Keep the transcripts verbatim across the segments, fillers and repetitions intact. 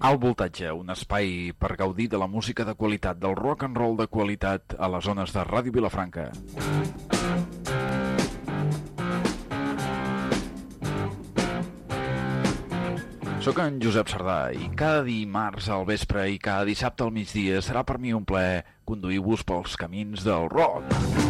Alt Voltatge, un espai per gaudir de la música de qualitat, del rock and roll de qualitat a les zones de Ràdio Vilafranca. Soc en Josep Sardà i cada dimarts al vespre i cada dissabte al migdia serà per mi un plaer conduir-vos pels camins del rock.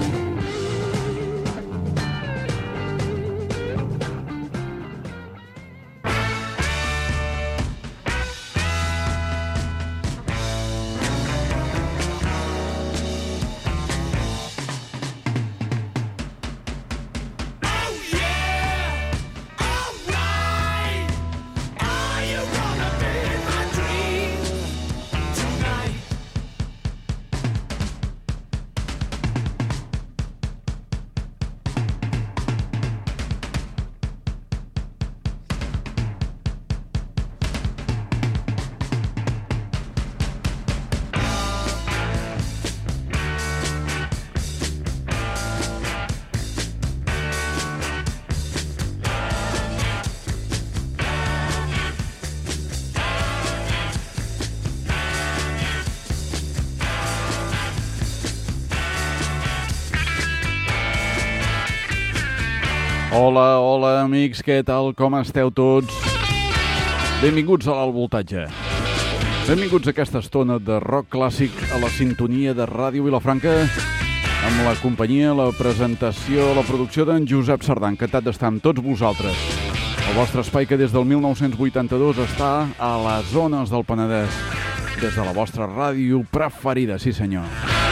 Hola, hola, amics, què tal? Com esteu tots? Benvinguts a l'Alt Voltatge. Benvinguts a aquesta estona de rock clàssic a la sintonia de Ràdio Vilafranca amb la companyia, la presentació, la producció d'en Josep Sardà. Encantat d'estar amb tots vosaltres. El vostre espai que des del mil nou-cents vuitanta-dos està a les zones del Penedès, des de la vostra ràdio preferida, sí senyor.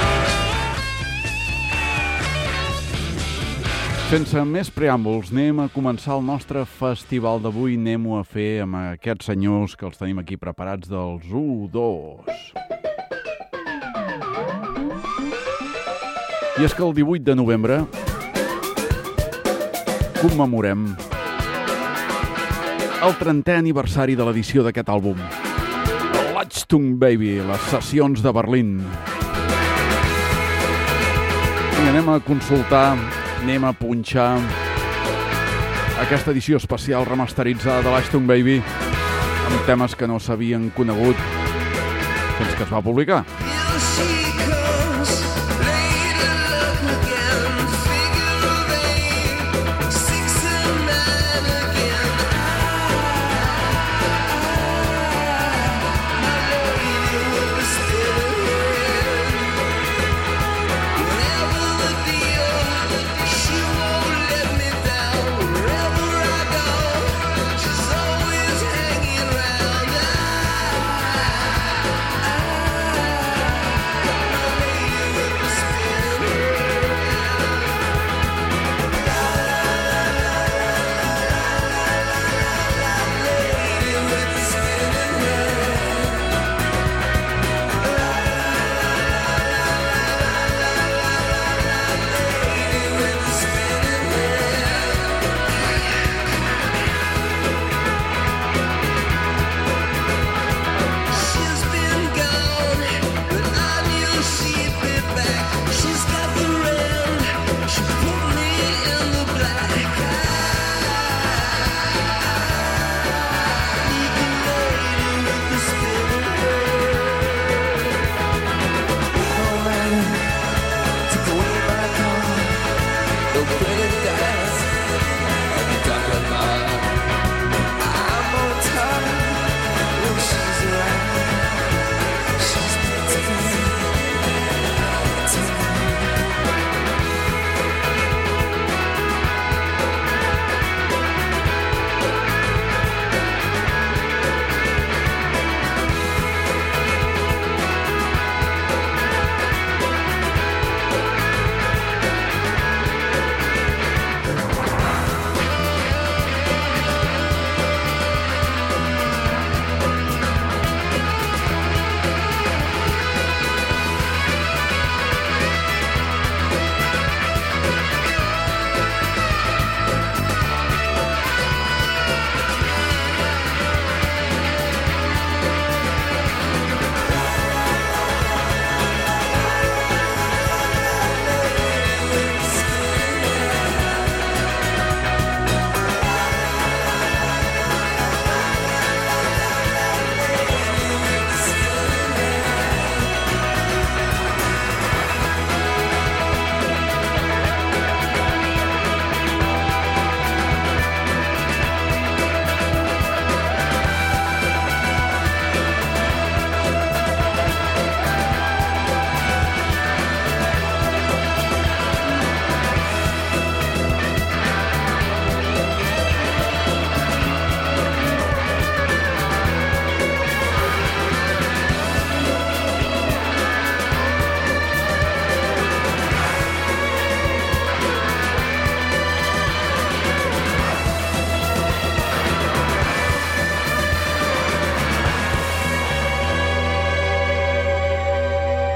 Sense més preàmbuls, anem a començar el nostre festival d'avui. Anem-ho a fer amb aquests senyors que els tenim aquí preparats dels u dos. I és que el divuit de novembre commemorem el trentè aniversari de l'edició d'aquest àlbum, Achtung Baby, les sessions de Berlín. I anem a consultar... Anem a punxar aquesta edició especial remasteritzada de l'Achtung Baby amb temes que no s'havien conegut fins que es va publicar.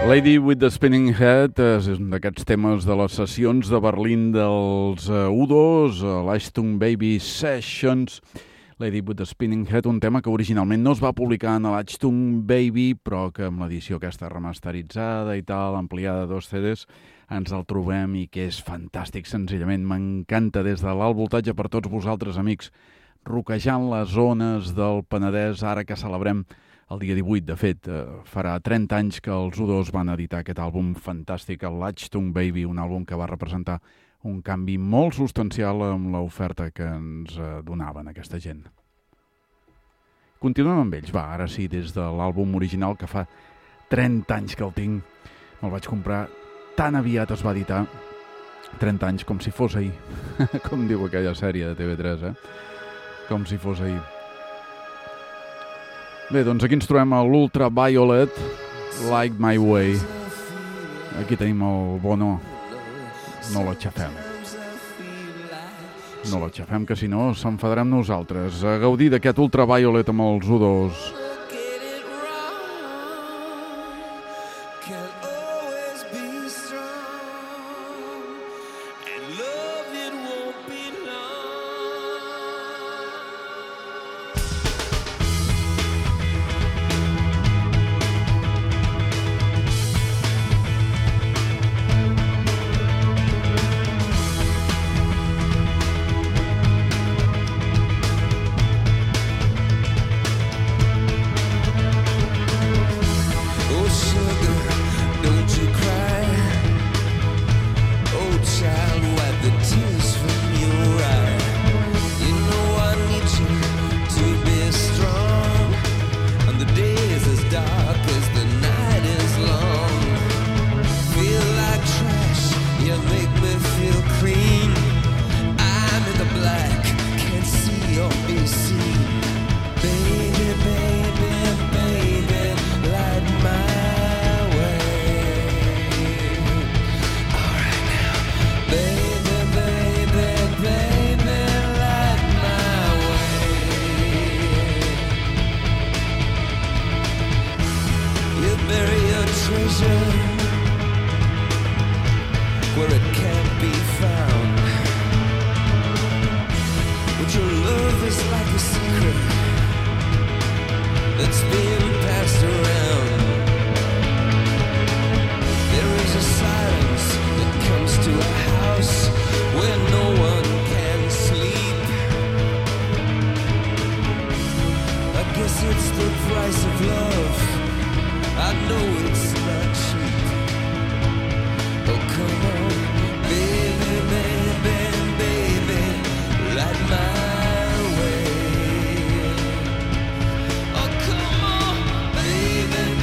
Lady with the Spinning Head és un d'aquests temes de les sessions de Berlín dels uh, U dos, uh, l'Ashton Baby Sessions. Lady with the Spinning Head, un tema que originalment no es va publicar en l'Ashton Baby, però que amb l'edició aquesta remasteritzada i tal, ampliada de dos C Ds, ens el trobem i que és fantàstic, senzillament. M'encanta des de l'alt voltatge per tots vosaltres, amics, roquejant les zones del Penedès, ara que celebrem el dia divuit, de fet, eh, farà trenta anys que els U dos van editar aquest àlbum fantàstic, el l'Ashton Baby, un àlbum que va representar un canvi molt substancial amb l'oferta que ens eh, donaven aquesta gent. Continuem amb ells, va, ara sí, des de l'àlbum original, que fa trenta anys que el tinc. Me'l vaig comprar, tan aviat es va editar, trenta anys, com si fos ahir, com diu aquella sèrie de T V tres, eh? Com si fos ahir. Bé, doncs aquí ens trobem a l'Ultraviolet, Like My Way. Aquí tenim el Bono. No l'aixafem. No l'aixafem, que si no s'enfadarem nosaltres. A gaudir d'aquest Ultraviolet amb els U dos. Baby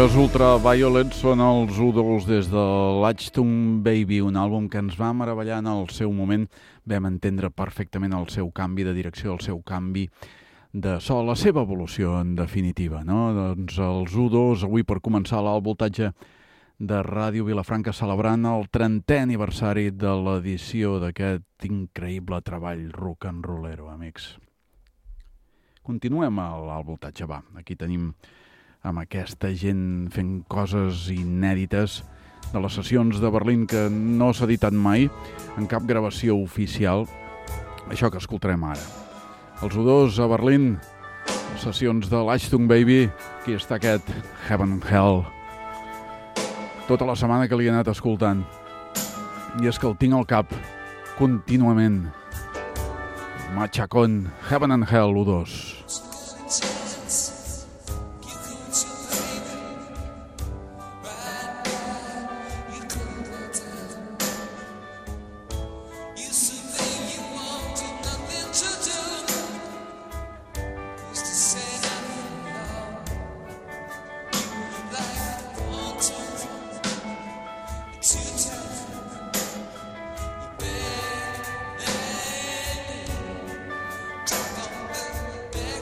Això és Ultraviolet, són els U dos des de l'Achtung Baby, un àlbum que ens va meravellar en el seu moment. Vam entendre perfectament el seu canvi de direcció, el seu canvi de so, la seva evolució, en definitiva, no? Doncs els U dos, avui per començar l'alt voltatge de Ràdio Vilafranca, celebrant el trentè aniversari de l'edició d'aquest increïble treball rock and rollero, amics. Continuem a l'alt voltatge, va. Aquí tenim amb aquesta gent fent coses inèdites de les sessions de Berlín que no s'ha editat mai en cap gravació oficial. Això que escoltarem ara. Els U dos a Berlín, sessions de l'Achtung Baby. Aquí està aquest Heaven and Hell. Tota la setmana que li he anat escoltant. I és que el tinc al cap contínuament. Machacón, Heaven and Hell, U dos. Back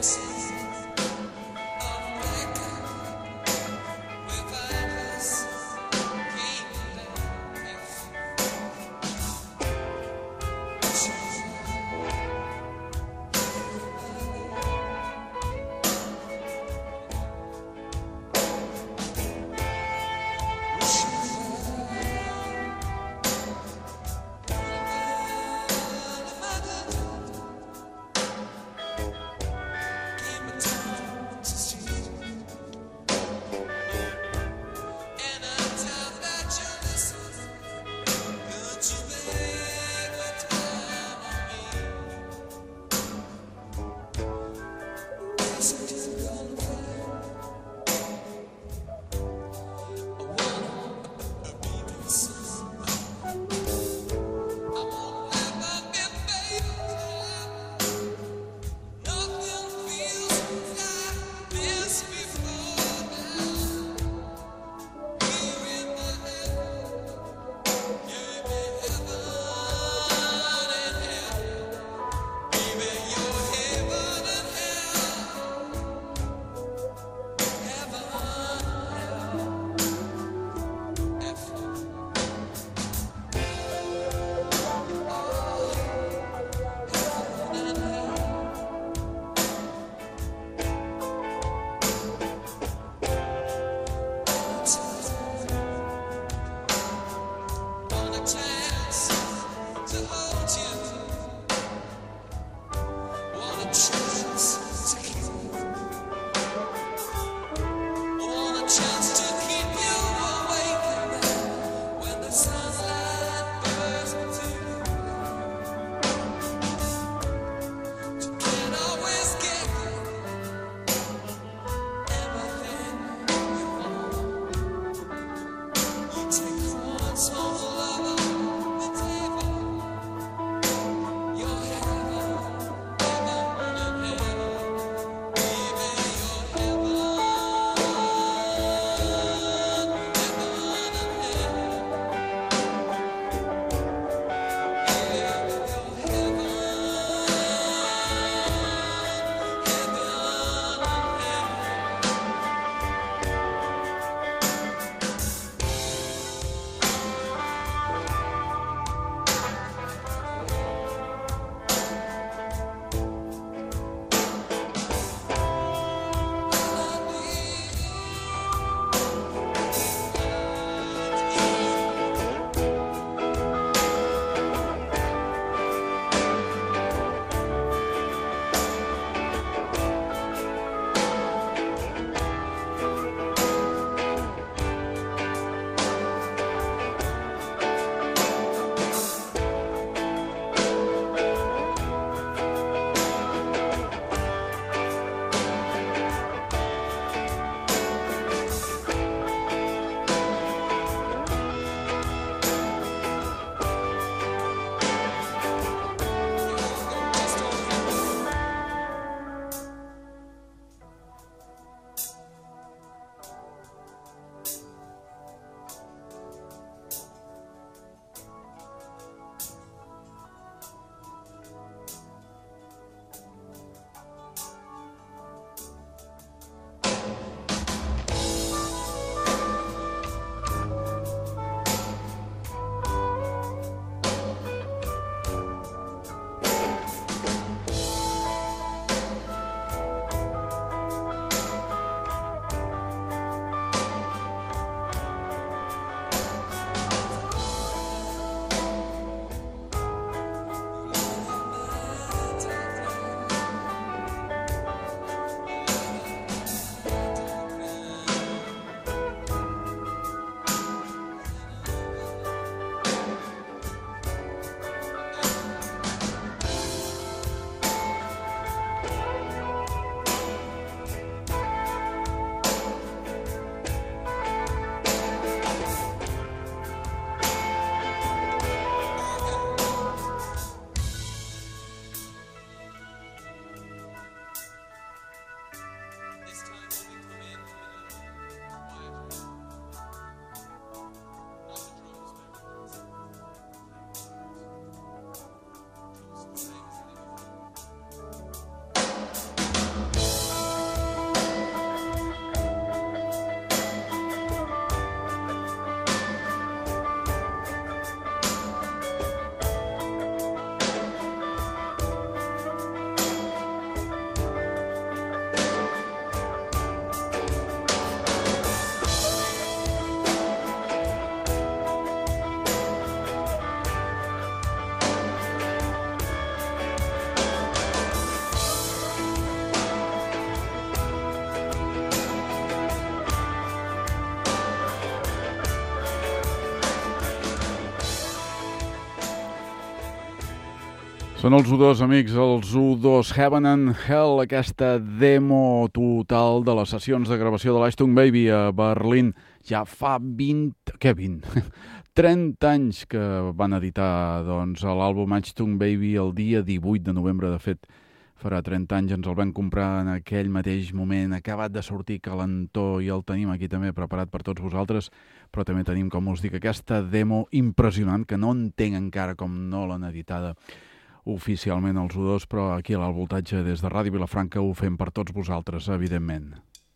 Són els U dos, amics, els U dos Heaven and Hell, aquesta demo total de les sessions de gravació de l'Achtung Baby a Berlín. Ja fa vint... què vint? trenta anys que van editar doncs, l'àlbum Achtung Baby el dia divuit de novembre. De fet, farà trenta anys, ens el vam comprar en aquell mateix moment, acabat de sortir calentó, i el tenim aquí també preparat per tots vosaltres, però també tenim, com us dic, aquesta demo impressionant que no entenc encara com no l'han editada oficialment els U dos, però aquí a l'Alt Voltatge des de Ràdio Vilafranca ho fem per tots vosaltres, evidentment.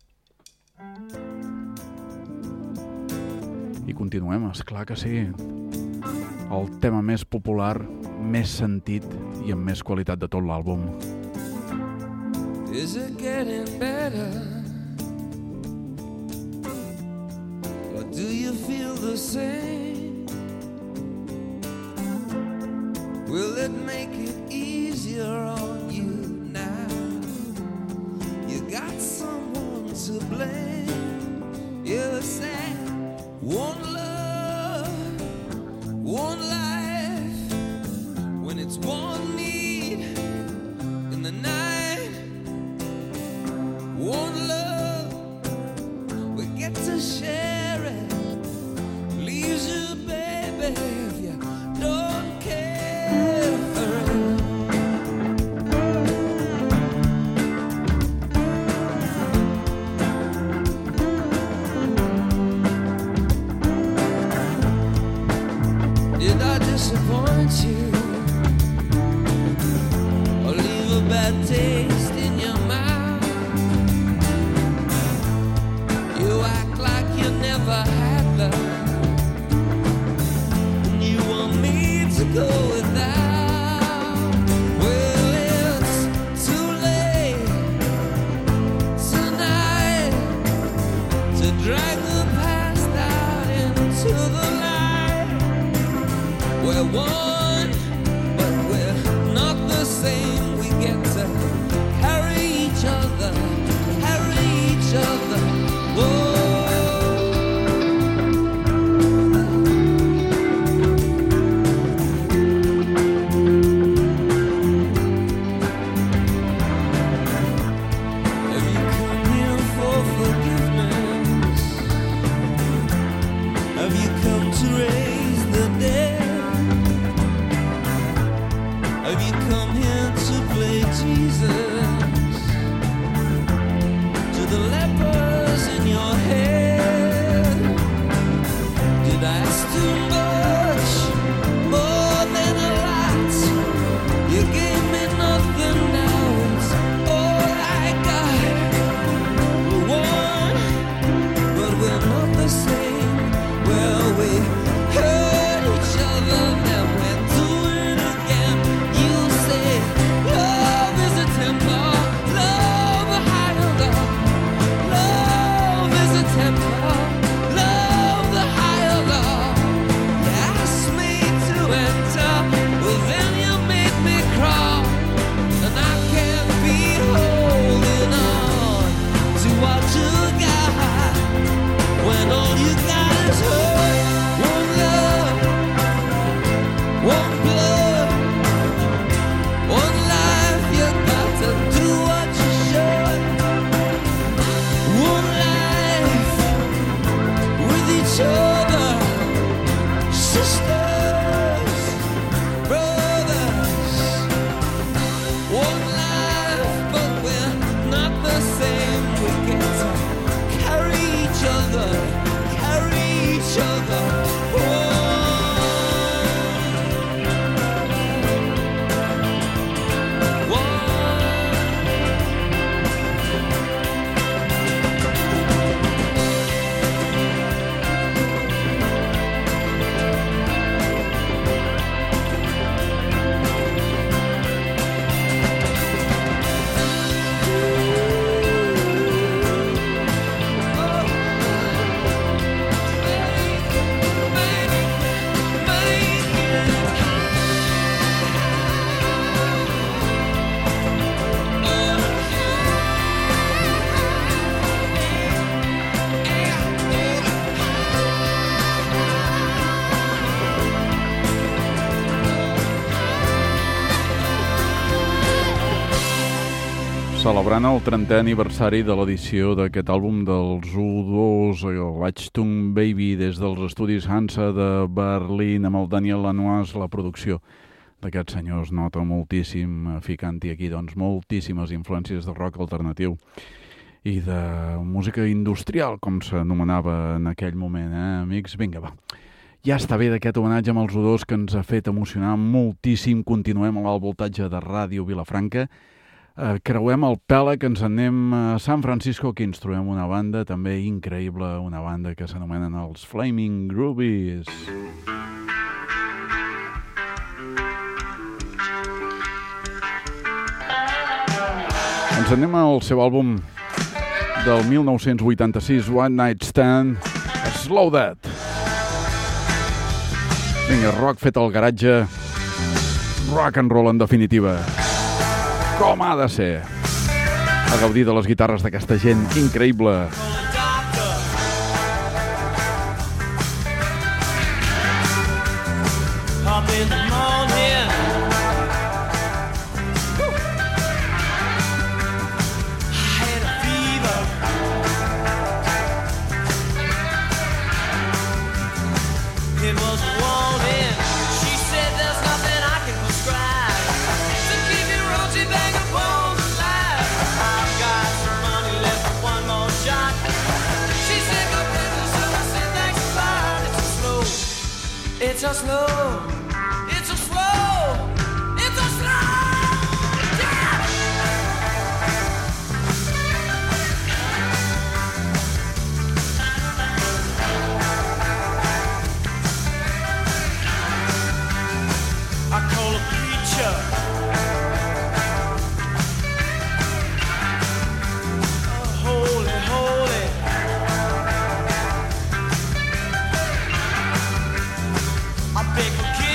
I continuem, esclar que sí. El tema més popular, més sentit i amb més qualitat de tot l'àlbum. Is it getting better? Or do you feel the same? Will it make it easier on you now? You got someone to blame. You're sad. One love, one life. When it's one need in the night, one love, we get to share it. Leaves you, baby, if you don't care. Did I disappoint you or leave a bad taste in your mouth? You act like you never had love, and you want me to go without. Well, it's too late tonight to drag the past out into the light. We're one, but we're not the same. We get to carry each other, carry each other. Whoa. Have you come here for forgiveness? Have you come to raise the dead? Have you come here to play Jesus to the lepers in your head? Did I ask too much, more than a lot? You gave me nothing, now it's all I got. We're one, but we're not the same. Well, we hurt each other, now we're doing it again. You say Celebrant el trentè aniversari de l'edició d'aquest àlbum dels U dos, el Achtung Baby, des dels estudis Hansa de Berlín, amb el Daniel Lanois, la producció d'aquests senyors nota moltíssim, ficant-hi aquí doncs moltíssimes influències de rock alternatiu i de música industrial, com s'anomenava en aquell moment, eh, amics? Vinga, va. Ja està bé d'aquest homenatge amb els U dos que ens ha fet emocionar moltíssim. Continuem a l'alt voltatge de Ràdio Vilafranca. Uh, creuem el Pèlag, ens anem a San Francisco, que ens trobem una banda també increïble, una banda que s'anomenen els Flaming Groovies. Ens anem al seu àlbum del mil nou-cents vuitanta-sis, One Night Stand, Slow That. Vinga, rock fet al garatge, rock and roll en definitiva. Com ha de ser. A gaudir de les guitarres d'aquesta gent increïble. Up in the morning, I had a fever. It was a warning. She said there's nothing I can prescribe to keep me rosy back up on the life. I've got some money left for one more shot. She said go business, so I said thanks a lot. It's a slow, it's a slow. Big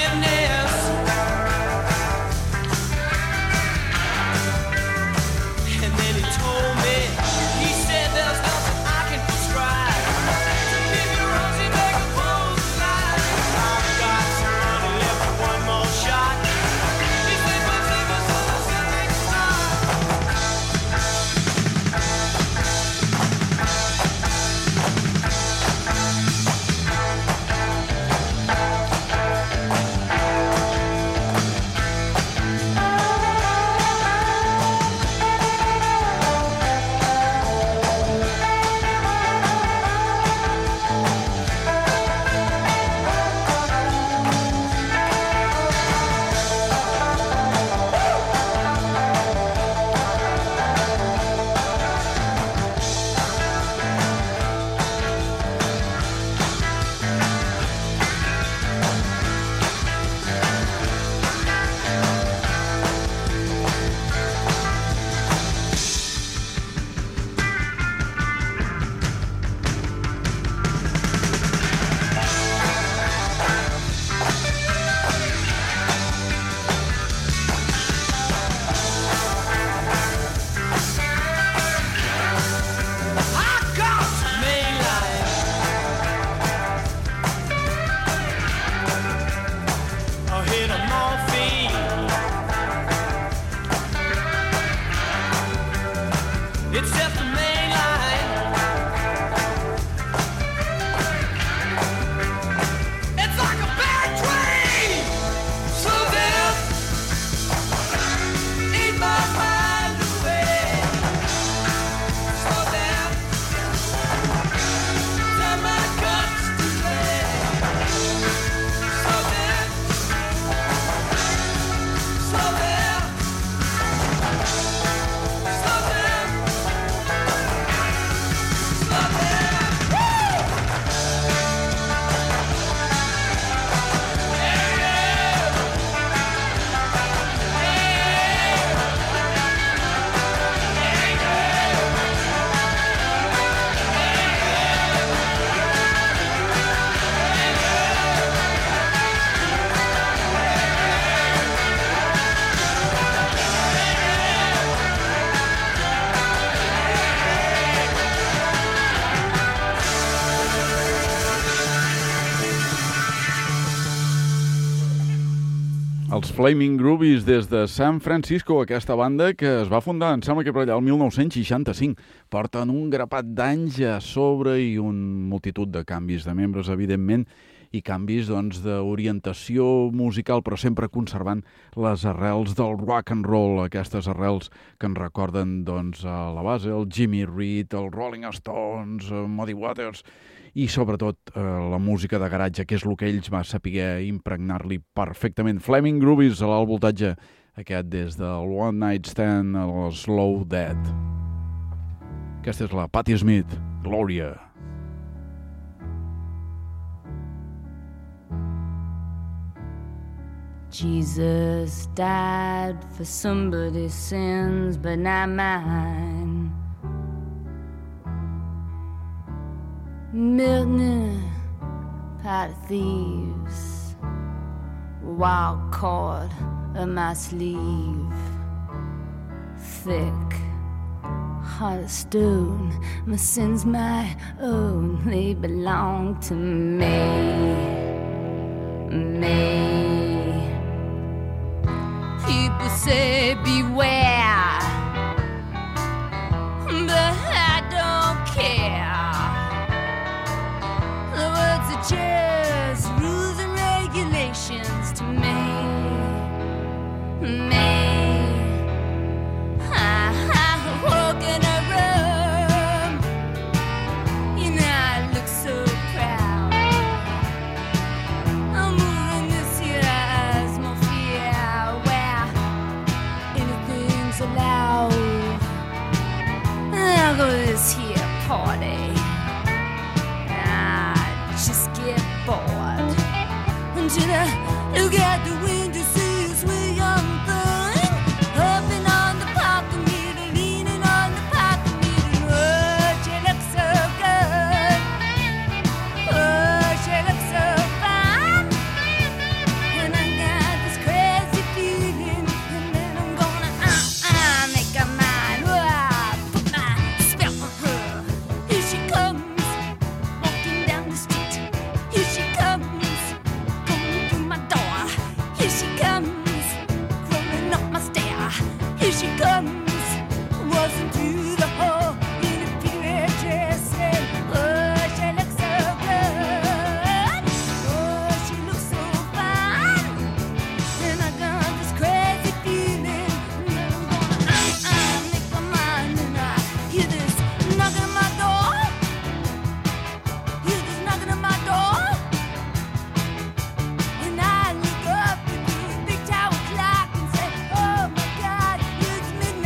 Els Flaming Groovies des de San Francisco, aquesta banda que es va fundar, em sembla que per allà el mil nou-cents seixanta-cinc. Porten un grapat d'anys a sobre i un multitud de canvis de membres, evidentment, i canvis doncs, d'orientació musical, però sempre conservant les arrels del rock and roll, aquestes arrels que ens recorden doncs, a la base el Jimmy Reed, el Rolling Stones, Muddy Waters, i sobretot eh, la música de garatge, que és el que ells va saber impregnar-li perfectament. Flaming Groovies a l'alt voltatge, aquest des del One Night Stand al Slow Dead. Aquesta és la Patti Smith, Gloria. Jesus died for somebody's sins, but not mine. Milton, pot of thieves, wild cord of my sleeve, thick heart of stone. My sins my own, they belong to me, me. People say beware, but I don't care. The words are just rules and regulations to me, me. I, I walk in a room, you know I look so proud. I'm moving this here atmosphere where anything's allowed. I'll go to this here party. Just get bored until I look out the window, see a sweet young thing hopping on the parking meter, leaning on the parking meter. Oh, she looks so good. Oh, she looks so fine. And I got this crazy feeling, and then I'm gonna uh-uh make her mine. Oh, I put my spell on her. Here she comes. Here she comes, wasn't through the hole in a period dress. Oh, she looks so good. Oh, she looks so fine. And I got this crazy feeling, and I'm gonna uh-uh make my mind. And I hear this knocking at my door. Hear this knocking at my door. And I look up at this big tower clock and say, oh my God, it's midnight.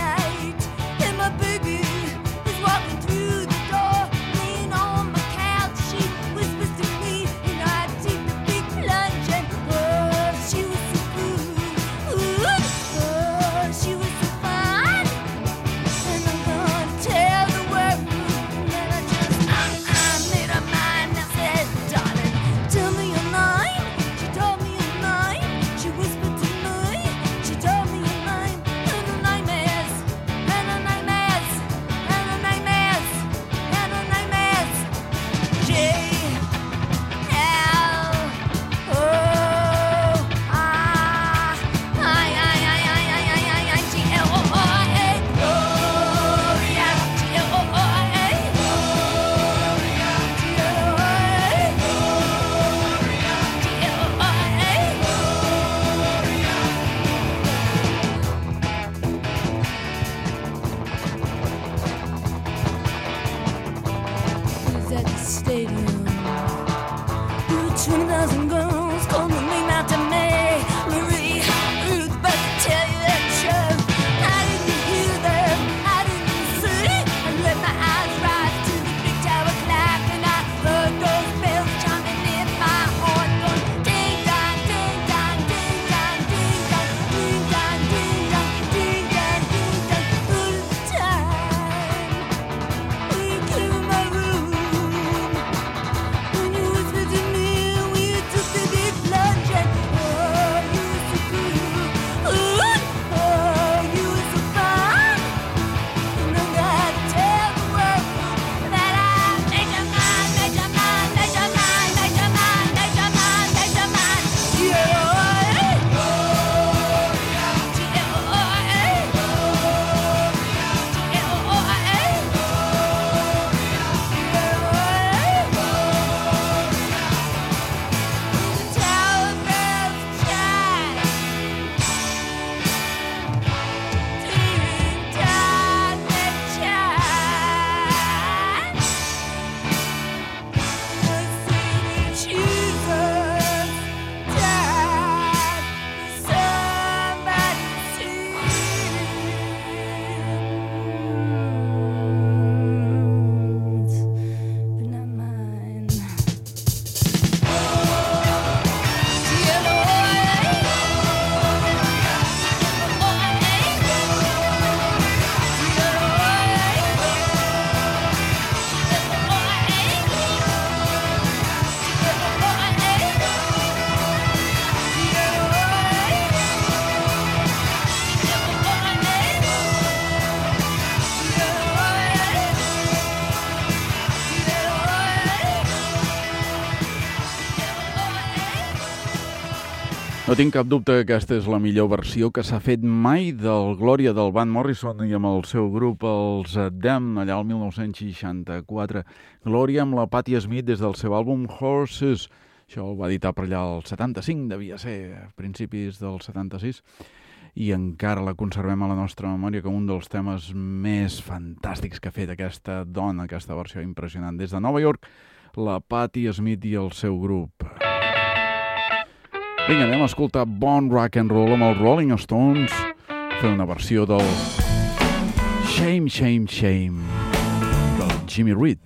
No tinc cap dubte que aquesta és la millor versió que s'ha fet mai del Glòria del Van Morrison i amb el seu grup, els Them, allà el mil nou-cents seixanta-quatre. Glòria amb la Patti Smith des del seu àlbum Horses. Això el va editar per allà el setanta-cinc, devia ser, a principis del setanta-sis. I encara la conservem a la nostra memòria com un dels temes més fantàstics que ha fet aquesta dona, aquesta versió impressionant. Des de Nova York, la Patti Smith i el seu grup. Vinga, anem a escoltar bon rock and roll amb els Rolling Stones, fer una versió del Shame, Shame, Shame del Jimmy Reed.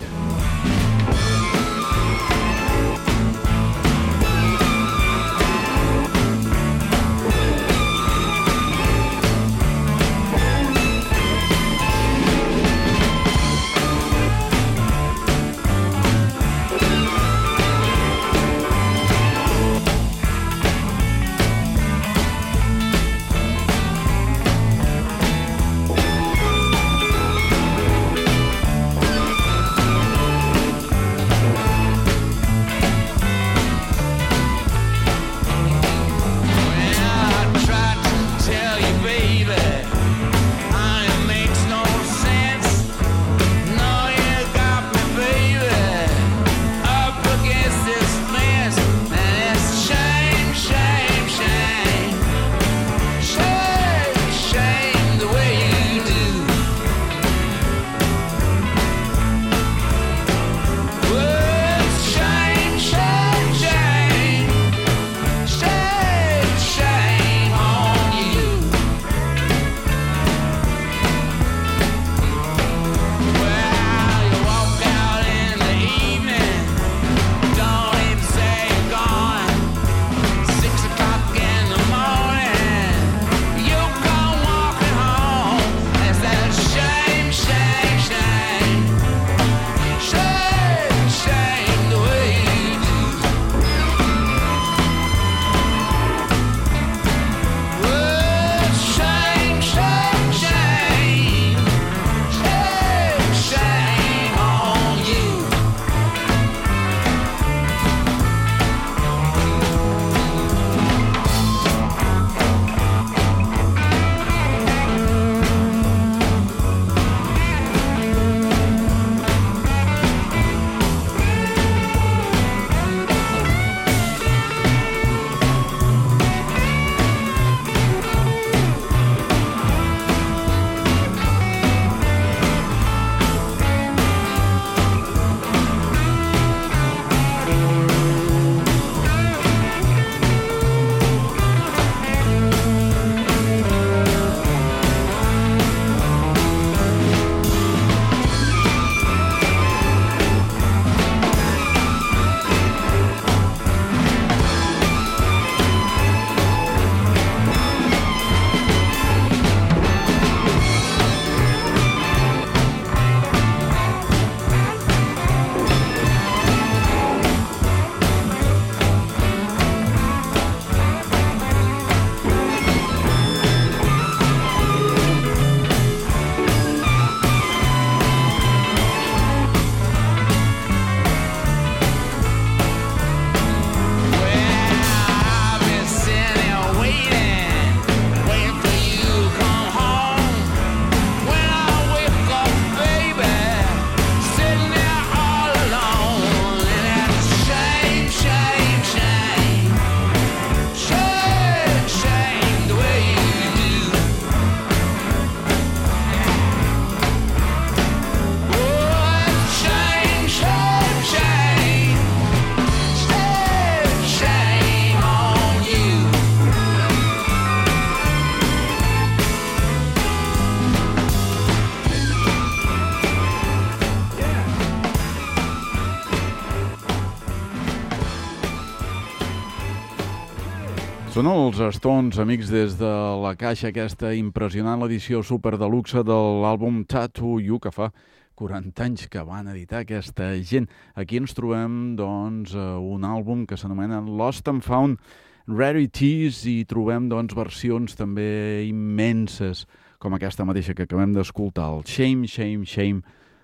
Són els Stones, amics, des de la caixa, aquesta impressionant edició super deluxe de l'àlbum Tattoo You, que fa quaranta anys que van editar aquesta gent. Aquí ens trobem, doncs, un àlbum que s'anomena Lost and Found Rarities i trobem, doncs, versions també immenses, com aquesta mateixa que acabem d'escoltar, el Shame, Shame, Shame,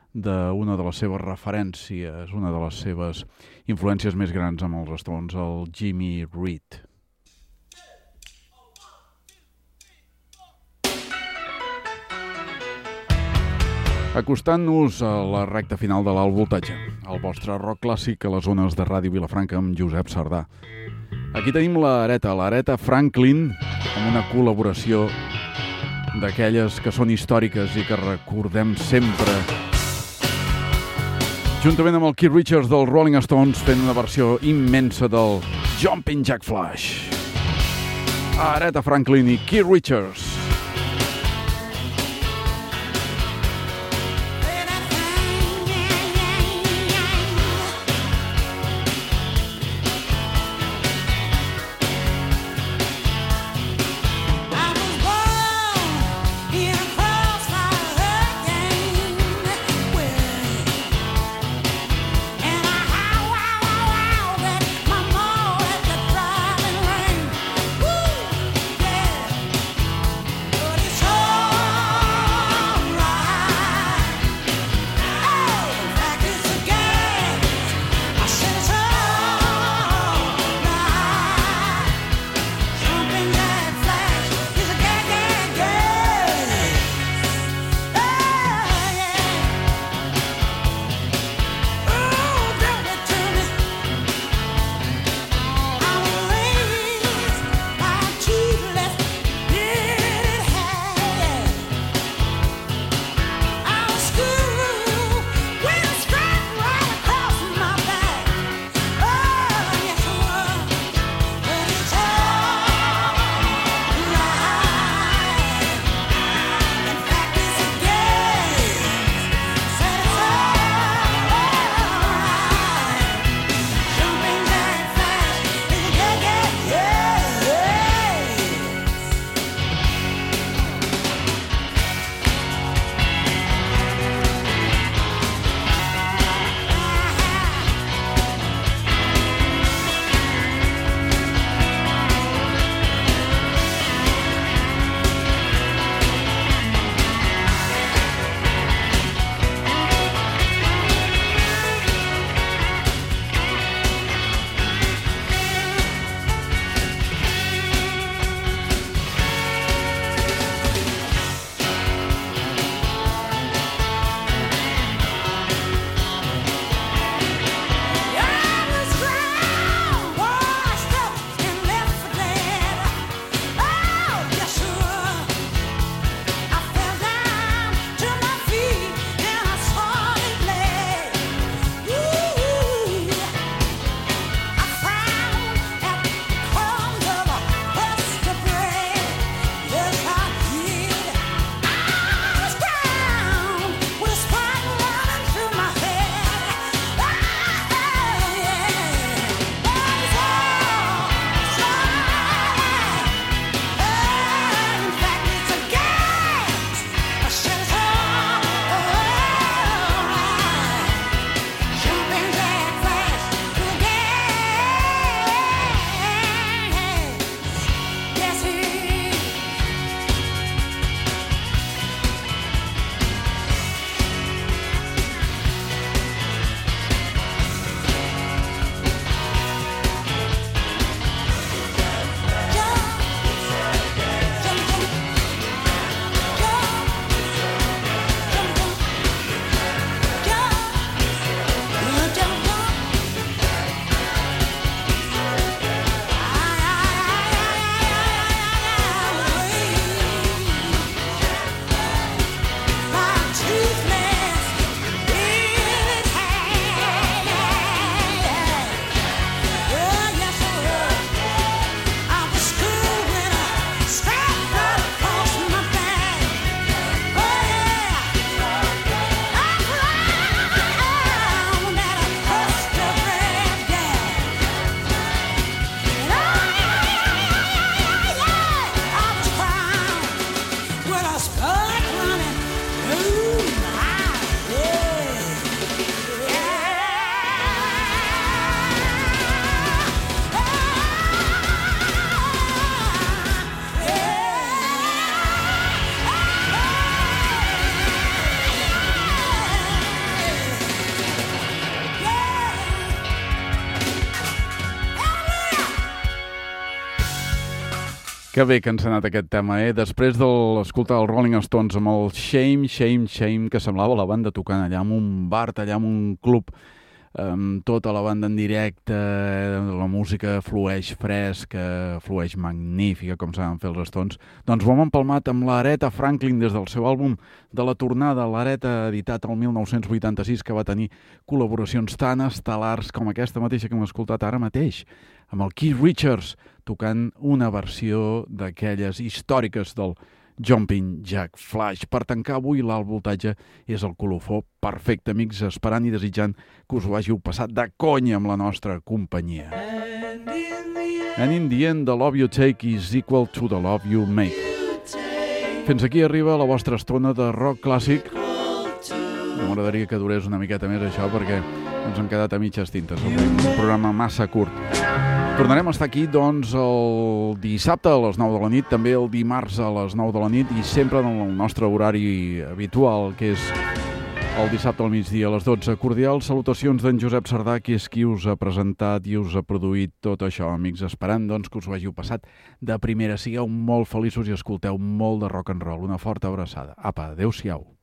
d'una de les seves referències, una de les seves influències més grans amb els Stones, el Jimmy Reed. Acostant-nos a la recta final de l'alt voltatge, el vostre rock clàssic a les zones de Ràdio Vilafranca amb Josep Sardà. Aquí tenim l'Areta, l'Areta Franklin, amb una col·laboració d'aquelles que són històriques i que recordem sempre. Juntament amb el Keith Richards dels Rolling Stones fent una versió immensa del Jumpin' Jack Flash. Areta Franklin i Keith Richards. Woo! Yeah! Que bé que ens ha anat aquest tema, eh? Després d'escoltar els Rolling Stones amb el Shame, Shame, Shame, que semblava la banda tocant allà en un bar, allà en un club, amb tota la banda en directe, la música flueix fresca, flueix magnífica, com saben fer els Stones. Doncs ho hem empalmat amb l'Aretha Franklin des del seu àlbum de la tornada, l'Aretha, editat el mil nou-cents vuitanta-sis, que va tenir col·laboracions tan estel·lars com aquesta mateixa que hem escoltat ara mateix, amb el Keith Richards, tocant una versió d'aquelles històriques del Jumping Jack Flash. Per tancar avui l'alt voltatge és el colofó perfecte, amics, esperant i desitjant que us ho hàgiu passat de conya amb la nostra companyia. And in the end, the love you take is equal to the love you make. Fins aquí arriba la vostra estona de rock clàssic. M'agradaria que durés una miqueta més això, perquè ens hem quedat a mitges tintes. Un programa massa curt. Tornarem a estar aquí, doncs, el dissabte a les nou de la nit, també el dimarts a les nou de la nit i sempre en el nostre horari habitual, que és el dissabte al migdia a les dotze. Cordials salutacions d'en Josep Sardà, que és qui us ha presentat i us ha produït tot això, amics, esperant, doncs, que us ho hàgiu passat de primera. Sigueu molt feliços i escolteu molt de rock and roll. Una forta abraçada. Apa, adeu-siau.